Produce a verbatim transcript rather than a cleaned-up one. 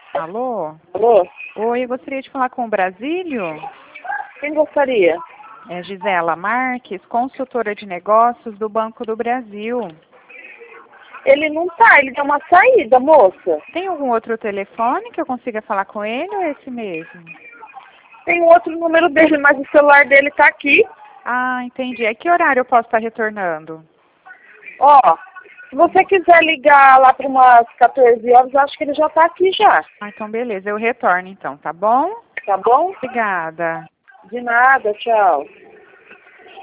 Alô? Alô? Oi, eu gostaria de falar com o Brasílio. Quem gostaria? É Gisela Marques, consultora de negócios do Banco do Brasil. Ele não tá, ele deu uma saída, moça. Tem algum outro telefone que eu consiga falar com ele ou é esse mesmo? Tem um outro número dele, mas o celular dele tá aqui. Ah, entendi. A que horário eu posso estar retornando? Ó, se você quiser ligar lá para umas quatorze horas, eu acho que ele já tá aqui já. Ah, então beleza, eu retorno então, tá bom? Tá bom? Obrigada. De nada, tchau.